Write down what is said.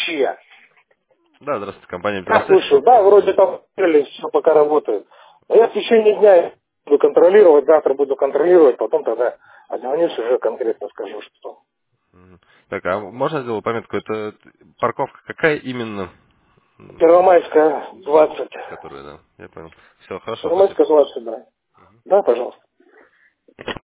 чья? Да, здравствуйте, компания Я Метросвязь. слушаю, да, вроде там все пока работает. Но я в течение дня буду контролировать, завтра буду контролировать, потом тогда отзвонюсь уже конкретно скажу, что. Мгм. Так, а можно сделать пометку? Это парковка какая именно? Первомайская, 20. Которая, да, я понял. Все, хорошо, спасибо. Первомайская, 20, да. Да, пожалуйста.